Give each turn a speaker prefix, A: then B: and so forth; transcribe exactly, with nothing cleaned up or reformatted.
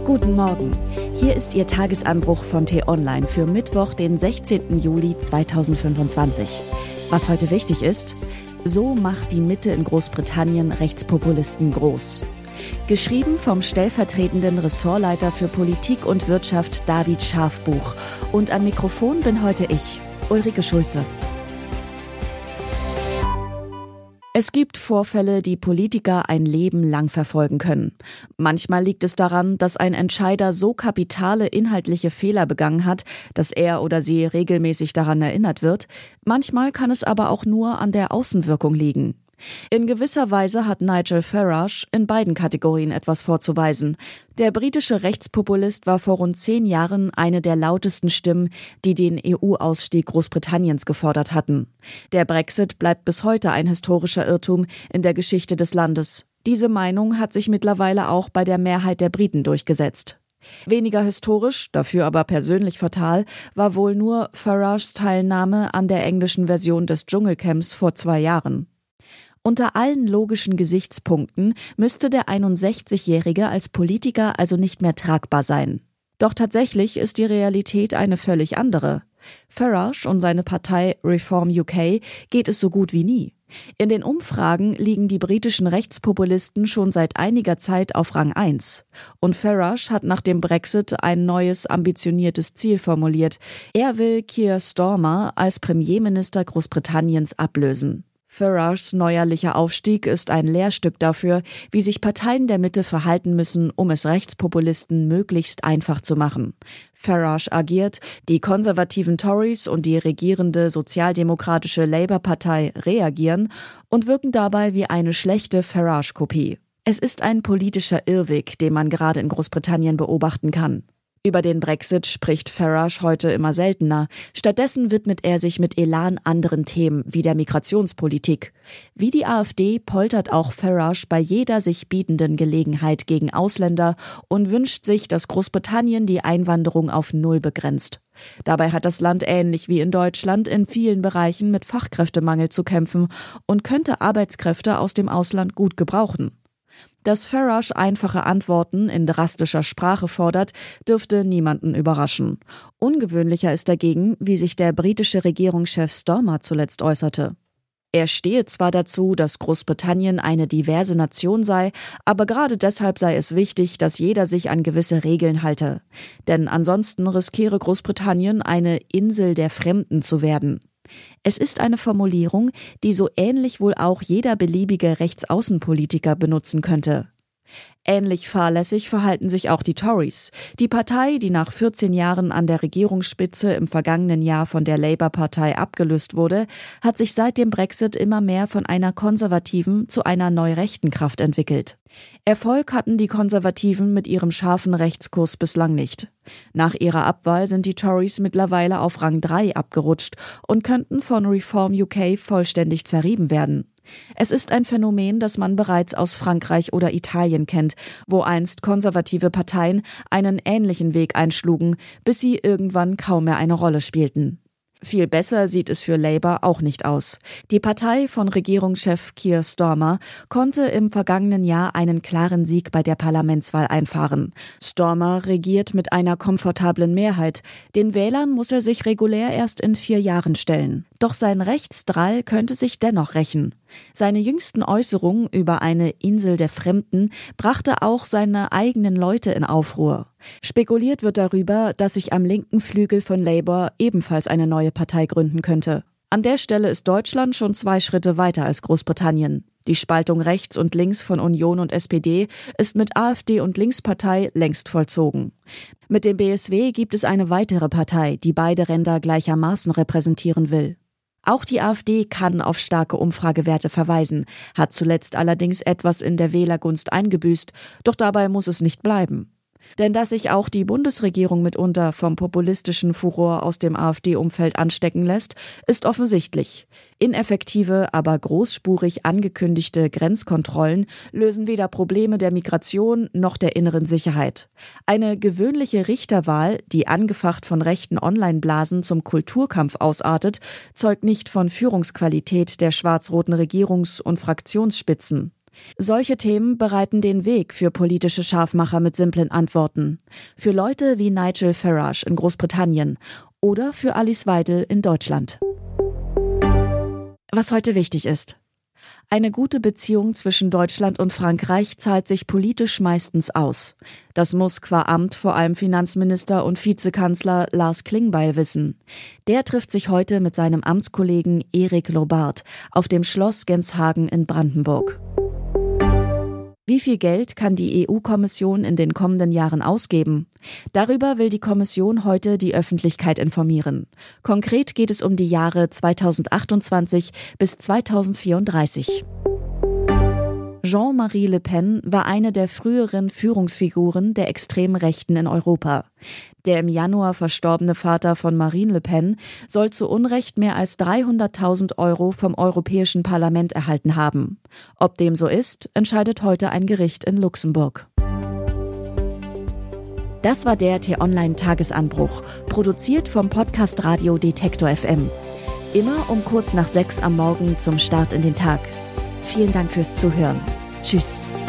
A: Guten Morgen. Hier ist Ihr Tagesanbruch von T-Online für Mittwoch, den sechzehnten Juli zweitausendfünfundzwanzig. Was heute wichtig ist: So macht die Mitte in Großbritannien Rechtspopulisten groß. Geschrieben vom stellvertretenden Ressortleiter für Politik und Wirtschaft David Schafbuch. Und am Mikrofon bin heute ich, Ulrike Schulze. Es gibt Vorfälle, die Politiker ein Leben lang verfolgen können. Manchmal liegt es daran, dass ein Entscheider so kapitale inhaltliche Fehler begangen hat, dass er oder sie regelmäßig daran erinnert wird. Manchmal kann es aber auch nur an der Außenwirkung liegen. In gewisser Weise hat Nigel Farage in beiden Kategorien etwas vorzuweisen. Der britische Rechtspopulist war vor rund zehn Jahren eine der lautesten Stimmen, die den E U-Ausstieg Großbritanniens gefordert hatten. Der Brexit bleibt bis heute ein historischer Irrtum in der Geschichte des Landes. Diese Meinung hat sich mittlerweile auch bei der Mehrheit der Briten durchgesetzt. Weniger historisch, dafür aber persönlich fatal, war wohl nur Farages Teilnahme an der englischen Version des Dschungelcamps vor zwei Jahren. Unter allen logischen Gesichtspunkten müsste der einundsechzigjährige als Politiker also nicht mehr tragbar sein. Doch tatsächlich ist die Realität eine völlig andere. Farage und seine Partei Reform U K geht es so gut wie nie. In den Umfragen liegen die britischen Rechtspopulisten schon seit einiger Zeit auf Rang eins. Und Farage hat nach dem Brexit ein neues, ambitioniertes Ziel formuliert. Er will Keir Starmer als Premierminister Großbritanniens ablösen. Farages neuerlicher Aufstieg ist ein Lehrstück dafür, wie sich Parteien der Mitte verhalten müssen, um es Rechtspopulisten möglichst einfach zu machen. Farage agiert, die konservativen Tories und die regierende sozialdemokratische Labour-Partei reagieren und wirken dabei wie eine schlechte Farage-Kopie. Es ist ein politischer Irrweg, den man gerade in Großbritannien beobachten kann. Über den Brexit spricht Farage heute immer seltener. Stattdessen widmet er sich mit Elan anderen Themen wie der Migrationspolitik. Wie die AfD poltert auch Farage bei jeder sich bietenden Gelegenheit gegen Ausländer und wünscht sich, dass Großbritannien die Einwanderung auf Null begrenzt. Dabei hat das Land ähnlich wie in Deutschland in vielen Bereichen mit Fachkräftemangel zu kämpfen und könnte Arbeitskräfte aus dem Ausland gut gebrauchen. Dass Farage einfache Antworten in drastischer Sprache fordert, dürfte niemanden überraschen. Ungewöhnlicher ist dagegen, wie sich der britische Regierungschef Starmer zuletzt äußerte. Er stehe zwar dazu, dass Großbritannien eine diverse Nation sei, aber gerade deshalb sei es wichtig, dass jeder sich an gewisse Regeln halte. Denn ansonsten riskiere Großbritannien, eine Insel der Fremden zu werden. Es ist eine Formulierung, die so ähnlich wohl auch jeder beliebige Rechtsaußenpolitiker benutzen könnte. Ähnlich fahrlässig verhalten sich auch die Tories. Die Partei, die nach vierzehn Jahren an der Regierungsspitze im vergangenen Jahr von der Labour-Partei abgelöst wurde, hat sich seit dem Brexit immer mehr von einer konservativen zu einer neurechten Kraft entwickelt. Erfolg hatten die Konservativen mit ihrem scharfen Rechtskurs bislang nicht. Nach ihrer Abwahl sind die Tories mittlerweile auf Rang drei abgerutscht und könnten von Reform U K vollständig zerrieben werden. Es ist ein Phänomen, das man bereits aus Frankreich oder Italien kennt, wo einst konservative Parteien einen ähnlichen Weg einschlugen, bis sie irgendwann kaum mehr eine Rolle spielten. Viel besser sieht es für Labour auch nicht aus. Die Partei von Regierungschef Keir Starmer konnte im vergangenen Jahr einen klaren Sieg bei der Parlamentswahl einfahren. Starmer regiert mit einer komfortablen Mehrheit. Den Wählern muss er sich regulär erst in vier Jahren stellen. Doch sein Rechtsdrall könnte sich dennoch rächen. Seine jüngsten Äußerungen über eine Insel der Fremden brachte auch seine eigenen Leute in Aufruhr. Spekuliert wird darüber, dass sich am linken Flügel von Labour ebenfalls eine neue Partei gründen könnte. An der Stelle ist Deutschland schon zwei Schritte weiter als Großbritannien. Die Spaltung rechts und links von Union und S P D ist mit AfD und Linkspartei längst vollzogen. Mit dem B S W gibt es eine weitere Partei, die beide Ränder gleichermaßen repräsentieren will. Auch die AfD kann auf starke Umfragewerte verweisen, hat zuletzt allerdings etwas in der Wählergunst eingebüßt, doch dabei muss es nicht bleiben. Denn dass sich auch die Bundesregierung mitunter vom populistischen Furor aus dem AfD-Umfeld anstecken lässt, ist offensichtlich. Ineffektive, aber großspurig angekündigte Grenzkontrollen lösen weder Probleme der Migration noch der inneren Sicherheit. Eine gewöhnliche Richterwahl, die angefacht von rechten Online-Blasen zum Kulturkampf ausartet, zeugt nicht von Führungsqualität der schwarz-roten Regierungs- und Fraktionsspitzen. Solche Themen bereiten den Weg für politische Scharfmacher mit simplen Antworten. Für Leute wie Nigel Farage in Großbritannien oder für Alice Weidel in Deutschland. Was heute wichtig ist. Eine gute Beziehung zwischen Deutschland und Frankreich zahlt sich politisch meistens aus. Das muss qua Amt vor allem Finanzminister und Vizekanzler Lars Klingbeil wissen. Der trifft sich heute mit seinem Amtskollegen Eric Lobart auf dem Schloss Genshagen in Brandenburg. Wie viel Geld kann die E U-Kommission in den kommenden Jahren ausgeben? Darüber will die Kommission heute die Öffentlichkeit informieren. Konkret geht es um die Jahre zweitausendachtundzwanzig bis zweitausendvierunddreißig. Jean-Marie Le Pen war eine der früheren Führungsfiguren der extremen Rechten in Europa. Der im Januar verstorbene Vater von Marine Le Pen soll zu Unrecht mehr als dreihunderttausend Euro vom Europäischen Parlament erhalten haben. Ob dem so ist, entscheidet heute ein Gericht in Luxemburg. Das war der T-Online-Tagesanbruch, produziert vom Podcast Radio Detektor F M. Immer um kurz nach sechs am Morgen zum Start in den Tag. Vielen Dank fürs Zuhören. Tschüss.